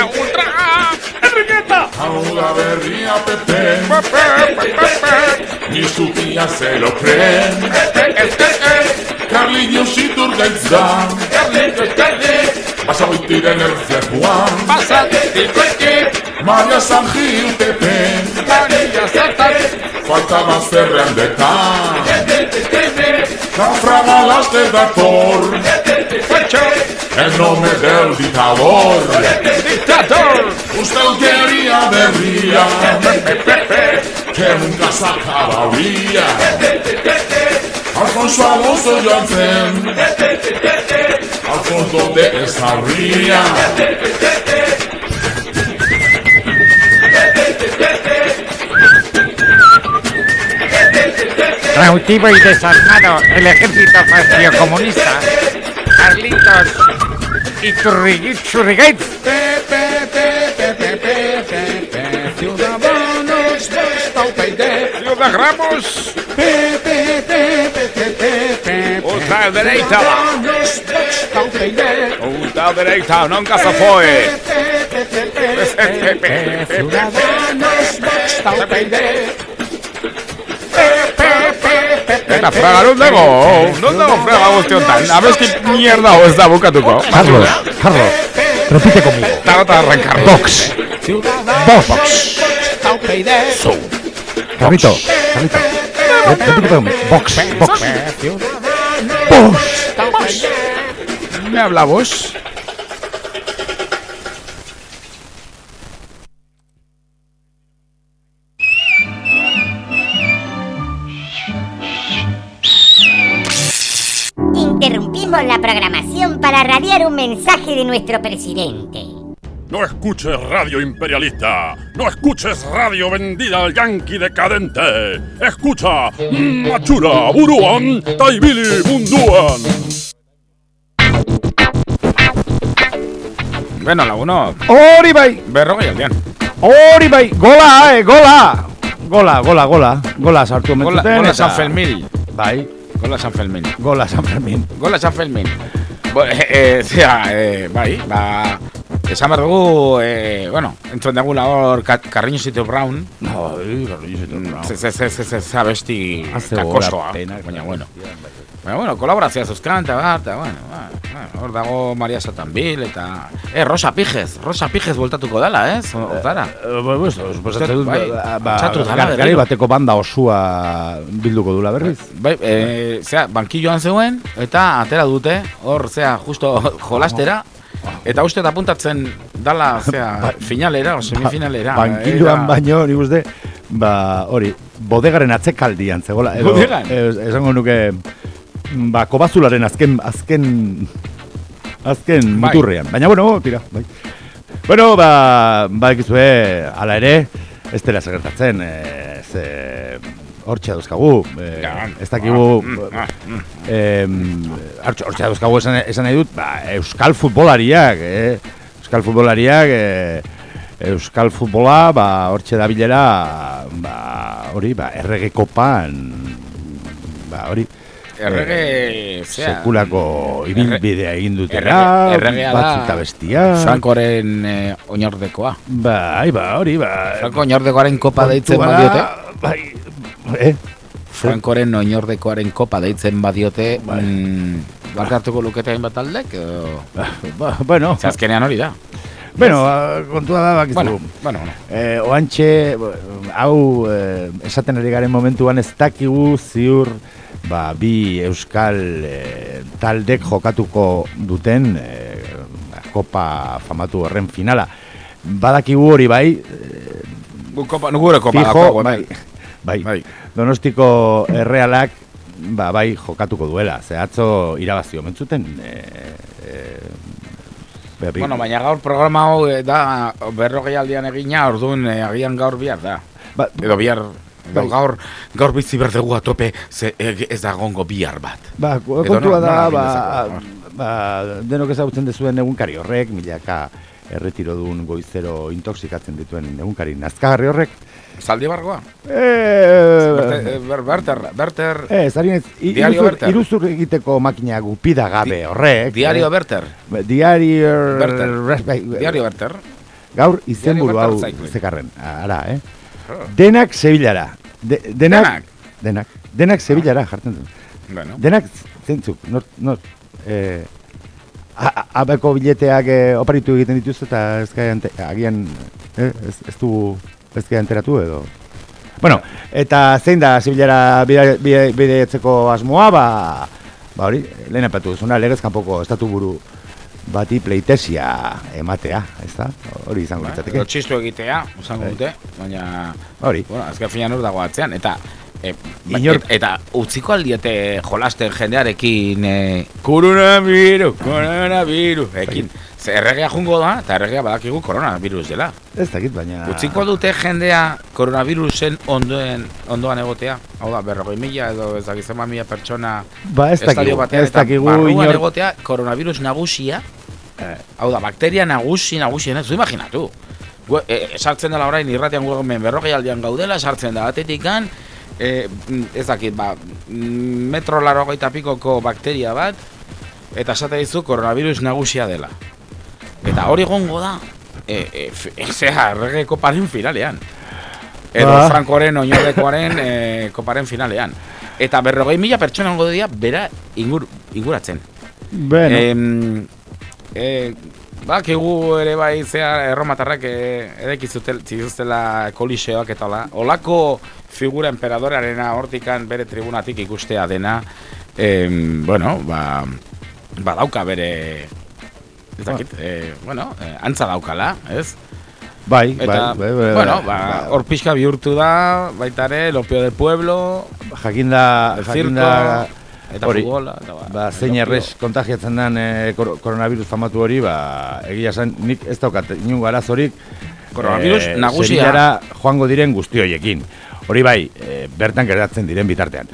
Hau da berria Pepe, ni su tía se lo creen. Carliños Iturgaitz da, pasa oitir energiakoan. Maria San Gil Pepe, falta bazterrean dekan. Naufraga laster dator, en nombre del dictador. Ustelkeria berria, que nunca se acabaría. Alfonso Alonso joan zen, Alfonso de Esarria. Cautivo y desarmado el ejército fasciocomunista. Carlitos Iturrigaitz. Ciudadanos, Ciudadanos, ultraderecha, ultraderecha, nunca se fue. Eta fraga, non dago fraga guztiontan. A ver qué mierda os da bukatuko. Carlos, repite conmigo. Tago eta arrancar. Vox. Vox. Carlito. Repite conmigo. Vox. ¿Me habla vos? Interrumpimos la programación para radiar un mensaje de nuestro presidente. No escuches radio imperialista, no escuches radio vendida al yanqui decadente. Escucha Matxura buruan taibili munduan. Bueno, laguno. Hori bai. Berrogei aldean. Hori bai. Gola. Gola sartu mentzuten. Gola San Fermín. Bai. Gola San Fermín. Gola San Fermín. Bai, esan behar dugu, bueno, entzuen degula hor Carriño Sito Brown. Carriño Sito Brown. Ze abesti kakosoa. Baina, bueno, kolaborazioa zuzkan, eta hor dago Maria Satanbil, eta Rosa Pijes voltatuko dela, Hortara. Gari bateko banda osua bilduko dula berriz. Bai, bankilloan zeuen, eta atera dute, hor, justo jolastera, eta uste apuntatzen dala, finalera, o semifinalera. Bankilloan baino, nik uste, hori, bodegaren atzekaldian zegoela. Bodegan? Esango nuke, kobazularen azken muturrean. Baina, tira, bai. Ekizue, ala ere, ez dela segertatzen, hortxe dauzkagu, ez dakigu, hortxe dauzkagu esan nahi dut, euskal futbolariak, euskal futbola, hortxe da bilera, hori, errege kopan, hori, errege, sekulako ibilbidea egin dutera, batzuta bestia. Frankoren oinordekoa. Hori, Franko oinordekoaren kopa deitzen badiote. Frankoren oinordekoaren kopa deitzen badiote, barkatuko lukete hainbat aldek, edo... Zazkenean hori da. Kontua da bakizu. Oantxe, hau esaten ari garen momentuan ez dakigu ziur bi euskal taldek jokatuko duten kopa famatu horren finala. Badakigu hori bai... Nugure kopa dako. Bai. Donostiko Errealak bai jokatuko duela. Ze atzo irabazio mentzuten. Baina gaur programa hau da 40 aldian egina, orduan agian gaur bihar da. Edo bihar, gaur bizi berdegu atope, ez da gongo bihar bat. Kontua da, denok ezagutzen dezuen egunkari horrek, milaka erretirodun goizero intoxikatzen dituen egunkari nazkagarri horrek. Zaldibargoa? Berter. Diario Berter. Iruzur egiteko makina gupida gabe horrek. Diario Berter. Diario Berter. Gaur izenburu hau zekarren. Ara, Denak Sevillara. Denak Sevillara jartzen du. Denak zentzuk. Abeko bileteak oparitu egiten dituzte eta agian ez du ezkera enteratu edo. Bueno, eta zein da Sevillara bideetzeko asmoa, hori, lehen apatu duzuna, legez kanpoko estatu buru bati pleitesia ematea, ez da? Hori izango litzateke. Txistu egitea, izango dute, baina... Hori. Bueno, azken finan hor dago atzean, eta utziko aldiete jolasten jendearekin coronavirus ekin. Ze erregea jungo da, eta erregea badakigu coronavirus dela. Ez dakit, baina... Utziko dute jendea coronavirusen ondoan egotea. Hau da, 40.000 edo ez dakit 100.000 pertsona estadio batean, eta barruan egotea coronavirus nagusia. Hau da, bakteria nagusiena, zu imaginatu. Sartzen dela orain irratian guemen 40 aldian gaudela, sartzen da batetikan, ez dakit, metro 80 pikoko bakteria bat, eta esate dizu coronavirus nagusia dela. Eta hori gongo da, errege koparen finalean. Edo Frankoren oinodekoaren koparen finalean. Eta 40.000 pertsona gongo dira bera inguratzen. Bueno. Bakigu ere bai zea erromatarrak edekizutela koliseoak eta olako figura emperadorearena hortikan bere tribunatik ikustea dena, dauka bere, ez dakit, antza daukala, ez? Bai. Hor pixka bihurtu da, baita ere, Lopio del Pueblo, jakinda eta futbola. Zein errez kontagiatzen den koronavirus famatu hori, egia zen, nik ez daukat inungo arazorik koronavirus nagusia Sevillara joango diren guzti horiekin. Hori bai, bertan gertatzen diren bitartean.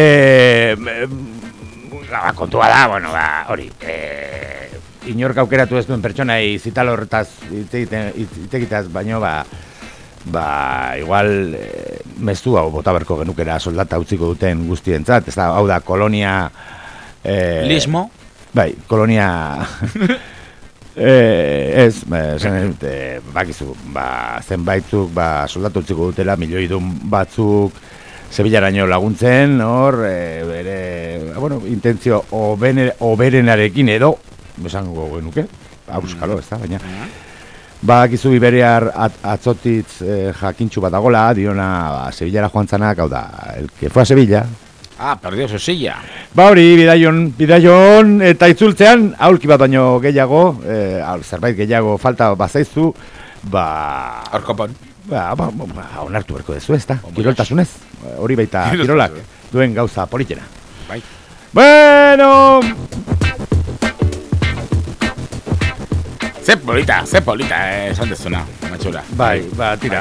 Kontua da, hori, inork aukeratu ez duen pertsonai zital horretaz itekitaz, baino, igual mezu hau bota berko genukera soldata utziko duten guztientzat, ez da, hau da, kolonia... Lismo? Bai, kolonia... bakizu, zenbaitzuk soldatu utziko dutela, milioidun batzuk Sevillaraino laguntzen, hor, bere, intentzio oberenarekin edo, besango genuke, auskalo, ez da, baina. Bakizu Iberiar atzotitz jakintxu bat dagola, diona Sevillara joan zanak, hau da, el que fue a Sevilla. Perdió su silla. Hori, bidaion, eta itzultzean, aulki bat baino gehiago, zerbait gehiago falta bazaizu, Orkopon. Onartu berko dezu, ez da, kiroltasunez, hori baita kirolak duen gauza politena. Bai. Bueno... Ze polita, esan dezuna, matxura. Bai, tira,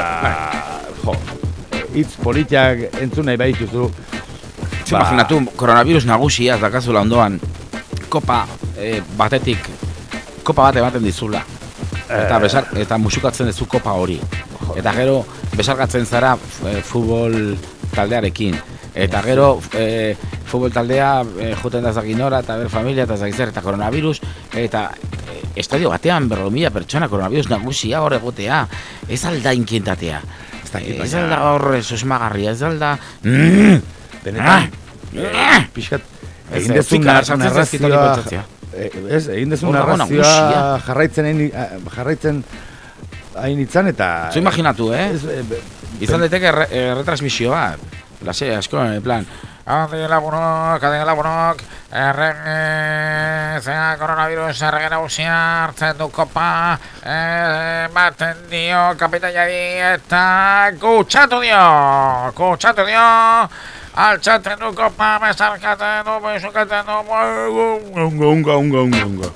hitz politiak entzun nahi baituzu. Imaginatu, koronavirus nagusia ez dakazula ondoan, kopa bat ematen dizula. Eta musukatzen duzu kopa hori. Eta gero, besarkatzen zara futbol taldearekin. Eta gero, futbol taldea juten da zaginora, eta familia, eta zagizer, eta koronavirus, eta estadio batean 40.000 pertsona koronavirus nagusia hor egotea, ez alda inkientatea. Ez alda hor susmagarria, ez alda... Benetan, pixkat, egin dezun narrazioa jarraitzen hain itzan eta... Zu imaginatu, izan daiteke retransmisio bat. Lase, asko, en plan... Adela bonok, koronavirus errege nagusia hartzen du kopa, baten dio kapitaiari eta kutxatu dio, altxaten du kopa, besarkaten du, besukaten du,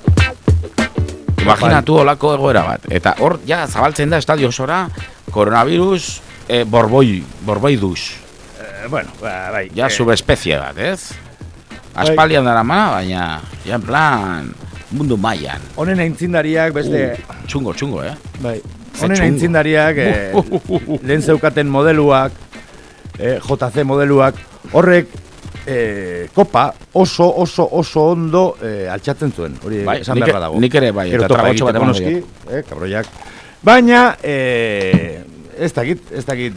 Imaginatu olako egoera bat, eta hor ja zabaltzen da estadio osora, koronavirus borboi dux. Bueno, bai. Ja, subespezie bat, ez? Aspaldian dara mana, baina, ja, en plan, mundu mailan. Honen aintzindariak beste... Txungo, Bai. Honen aintzindariak lehen zeukaten modeluak, JC modeluak, horrek kopa oso ondo altxatzen zuen. Hori esan beharra dago. Nik ere bai, eta tragotxo bat eman noski, kabroiak. Baina, ez dakit,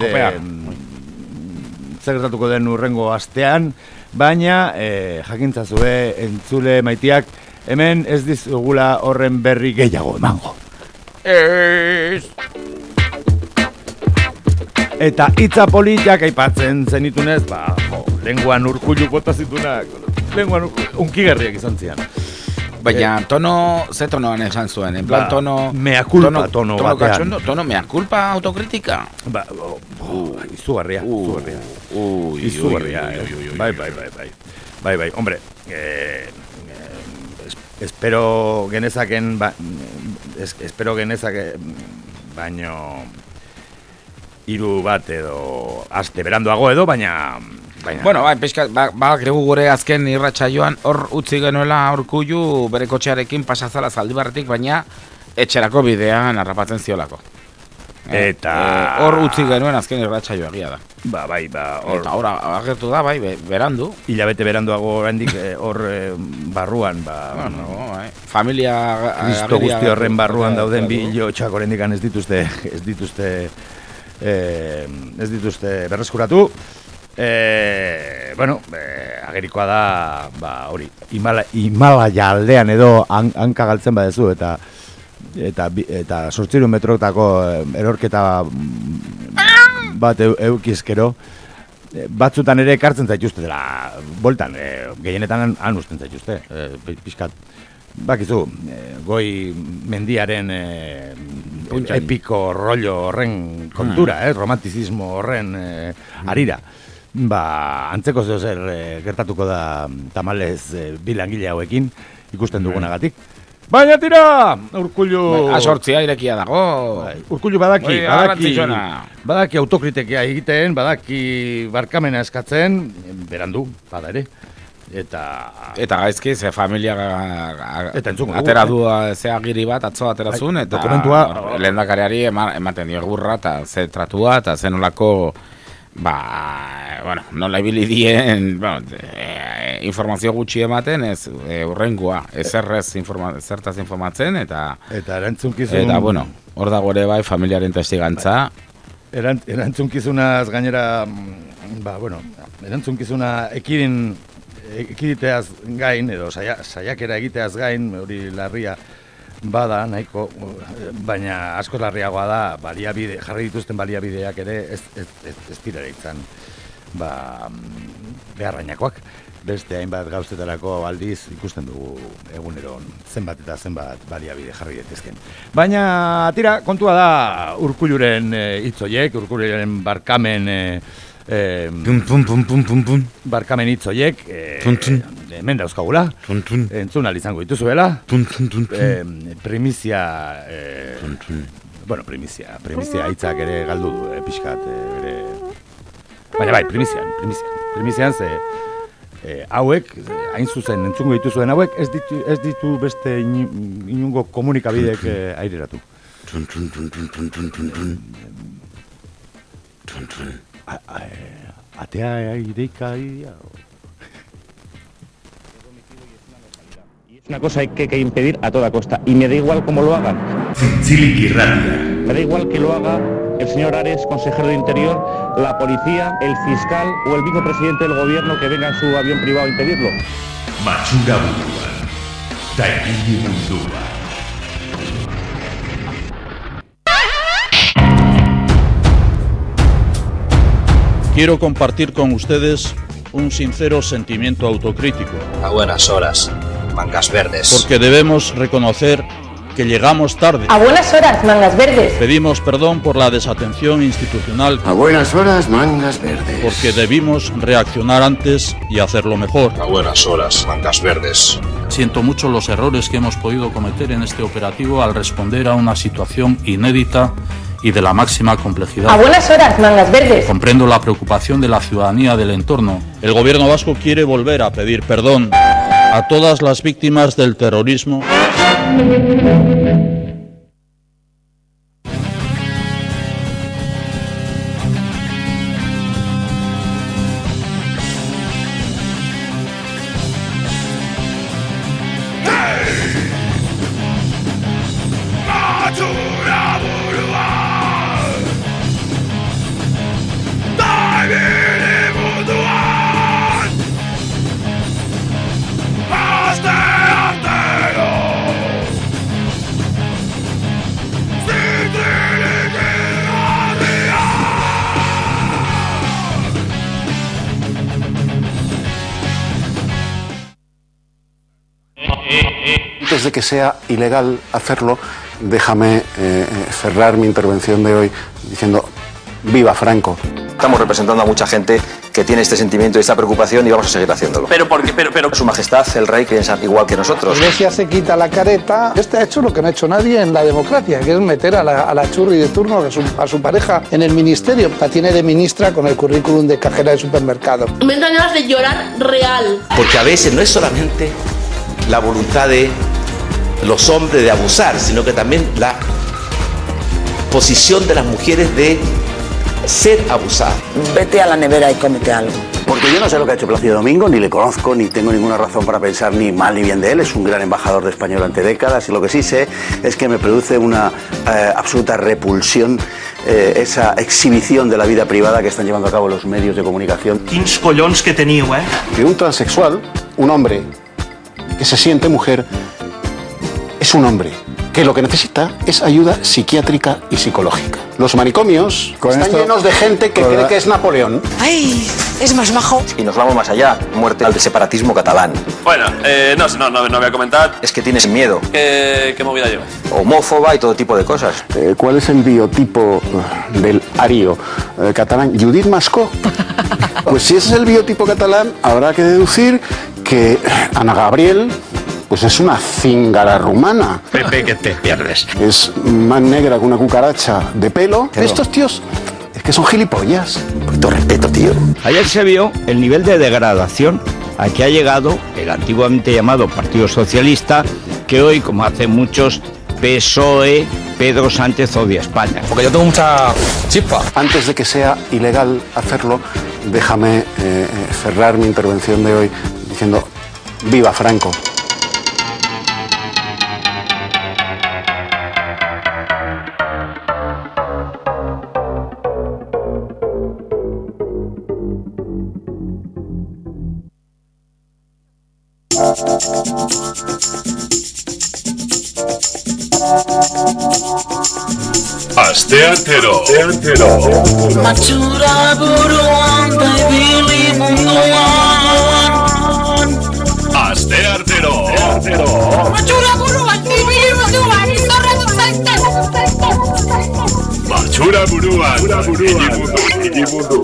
zer gertatuko den urrengo astean, baina jakintzazue entzule maitiak, hemen ez dizugula horren berri gehiago emango. Eta hitza politak aipatzen zenitunez, lenguan Urkullu bota zitunak, lenguan unkigarriak izan zian. Baina ze tonoan esan zuen, en plan tono... Mea culpa tono batean. Tono mea culpa autokritika? Izugarria. Bai, hombre, espero genezaken, baino... Hiru bat edo aste beranduago edo, baina... Bueno, pixka, gregu gure azken irratsaioan hor utzi genuela Urkullu bere kotxearekin pasazala Zaldibarretik, baina etxerako bidean harrapatzen ziolako. Eta... hor utzi genuen azken irratsaioa egia da. Hor... Eta hor agertu da, berandu. Hilabete beranduago oraindik hor barruan, familia... Kristo guzti horren barruan dauden bi hilotxak oraindik ez dituzte berreskuratu. Agerikoa da, hori, Himalaya aldean edo hanka galtzen badezu eta 800 metrotako erorketa bat eukizkero, batzutan ere ekartzen zaituzte dela, boltan, gehienetan han usten zaituzte, pixkat, bakizu, goi mendiaren epiko rollo horren kontura, romantizismo horren arira. Antzeko zer gertatuko da tamalez bi langile hauekin ikusten dugunagatik. Baina tira! Urkullu... Asortzia irekia dago. Urkullu badaki autokritekia egiten, badaki barkamena eskatzen, berandu, bada ere. Eta gaizki, ze familia atera du ze agiri bat, atzo aterazun, eta lehendakariari ematen dio egurra, eta ze tratua, eta ze nolako, nola ibili dien, informazio gutxi ematen, ez urrengoa, zertaz informatzen, eta erantzunkizun... Eta, hor dago ere bai, familiaren testigantza. Erantzunkizunaz gainera, erantzunkizuna ekiditeaz gain, edo saiakera egiteaz gain, hori larria bada, nahiko, baina asko larriagoa da, jarri dituzten baliabideak ere ez dira izan beharrainakoak. Beste hainbat gauzetarako aldiz ikusten dugu egunero zenbat eta zenbat baliabide jarri daitezken. Baina, tira, kontua da Urkulluren hitzoiek, Urkulluren barkamen barkamen hitzoiek hemen dauzkagula, entzun alizango dituzuela, primizia hitzak ere galdu du, pixkat baina primizian ze hauek, hain zuzen entzungo dituzuen hauek, ez ditu beste inungo komunikabidek aireratu. Atea ireika idea. Es una cosa que hay que impedir a toda costa y me da igual cómo lo hagan. Zintzilik irratia. Me da igual que lo haga el señor Ares, consejero de Interior, la policía, el fiscal o el vicepresidente del gobierno que venga en su avión privado a impedirlo. Matxura buruan, ta egile munduan. Quiero compartir con ustedes un sincero sentimiento autocrítico. A buenas horas, mangas verdes. Porque debemos reconocer que llegamos tarde. A buenas horas, mangas verdes. Pedimos perdón por la desatención institucional. A buenas horas, mangas verdes. Porque debimos reaccionar antes y hacerlo mejor. A buenas horas, mangas verdes. Siento mucho los errores que hemos podido cometer en este operativo al responder a una situación inédita y de la máxima complejidad. A buenas horas, mangas verdes. Comprendo la preocupación de la ciudadanía del entorno. El gobierno vasco quiere volver a pedir perdón a todas las víctimas del terrorismo. Antes de que sea ilegal hacerlo, déjame cerrar mi intervención de hoy diciendo ¡viva Franco! Estamos representando a mucha gente que tiene este sentimiento y esta preocupación y vamos a seguir haciéndolo. Pero Su Majestad, el Rey, piensa igual que nosotros. La Iglesia se quita la careta. Este ha hecho lo que no ha hecho nadie en la democracia, que es meter a la churri de turno, a su pareja, en el ministerio. La tiene de ministra con el currículum de cajera de supermercado. Me dan ganas de llorar real. Porque a veces no es solamente la voluntad de los hombres de abusar, sino que también la posición de las mujeres de ser abusadas. Vete a la nevera y cómete algo. Porque yo no sé lo que ha hecho Plácido Domingo, ni le conozco, ni tengo ninguna razón para pensar ni mal ni bien de él. Es un gran embajador de España durante décadas y lo que sí sé es que me produce una absoluta repulsión esa exhibición de la vida privada que están llevando a cabo los medios de comunicación. Quins collons que teniu, Que un transexual, un hombre que se siente mujer, es un hombre que lo que necesita es ayuda psiquiátrica y psicológica. Los manicomios están llenos de gente que cree que es Napoleón. ¡Ay! Es más majo. Y nos vamos más allá, muerte al separatismo catalán. Bueno, no voy a comentar. Es que tienes miedo. ¿Qué movida llevas? Homófoba y todo tipo de cosas. ¿Cuál es el biotipo del ario catalán? Judit Mascó. Pues si ese es el biotipo catalán, habrá que deducir que Ana Gabriel pues es una cíngara rumana. Pepe, que te pierdes. Es más negra que una cucaracha de pelo. Estos tíos es que son gilipollas. Por todo respeto, tío. Ayer se vio el nivel de degradación a que ha llegado el antiguamente llamado Partido Socialista, que hoy, como hacen muchos, PSOE, Pedro Sánchez odia España. Porque yo tengo mucha chispa. Antes de que sea ilegal hacerlo, déjame cerrar mi intervención de hoy diciendo ¡viva Franco! Asteartero. Matxura buruan da ibili munduan. Asteartero. Matxura buruan da ibili munduan. Izorratu zaitez. Matxura buruan. Igimundu.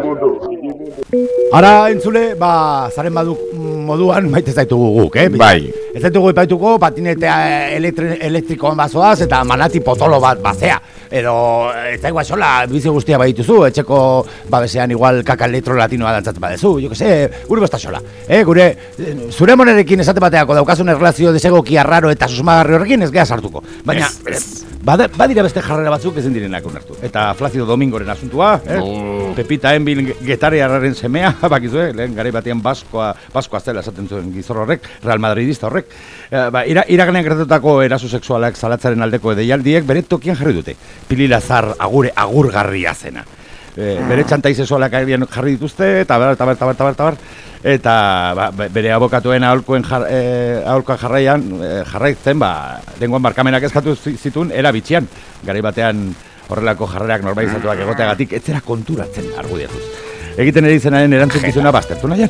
Ara, entzule, zaren moduan maite zaitugu guk, Bai. Ez zaitugu ipaituko, patinetea elektrikoan bazoaz eta manati potolo bat bazea. Edo, ez da igual sola, bizi guztia badituzu, etxeko babesean igual kaka elektro latinoa dantzatzen badezu, jo que se, gure bosta sola. Gure, zure monerekin esate bateako daukazun erlazio desegokia raro eta susmagarri horrekin ez geha sartuko. Baina, badira beste jarrera batzuk ezin direnak unertu. Eta Plácido Domingoren asuntua, Pepita Enbil getariarraren semea, bakizue, lehen garai batean Baskoa zela esaten zuen gizor horrek, Real Madridista horrek. Iraganean gertatutako eraso sexualak salatzaren aldeko deialdiek bere tokian jarri dute. Pililazar agurgarria zena. Bere txantai sexualak jarri dituzte, eta bar. Eta bere abokatuen aholkoen jarraitzen, lenguan barkamenak eskatu zituen era bitxian. Garai batean horrelako jarrerak normalizatuak egoteagatik, ez zera konturatzen argudiatuz. Egiten eri zenaren erantzukizuna baztertu nahian.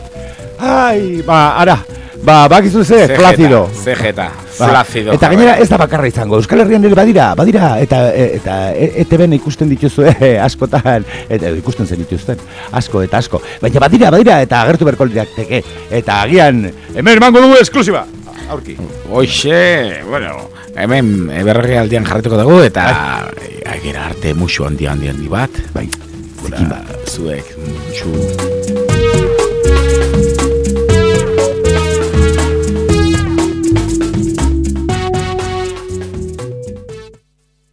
Bakizu ze, Plácido. Plácido. Eta gainera ez da bakarra izango, Euskal Herrian ere badira, eta ETB-en ikusten dituzue askotan, eta ikusten zen dituzten, asko. Baina badira, eta agertu berko lirateke, eta agian, hemen emango dugu esklusiba. aurki. Hoxe, bueno, hemen berri aldian jarretuko dugu, eta agera arte musu handi bat. Bai, zikin bat. Zuek, musu...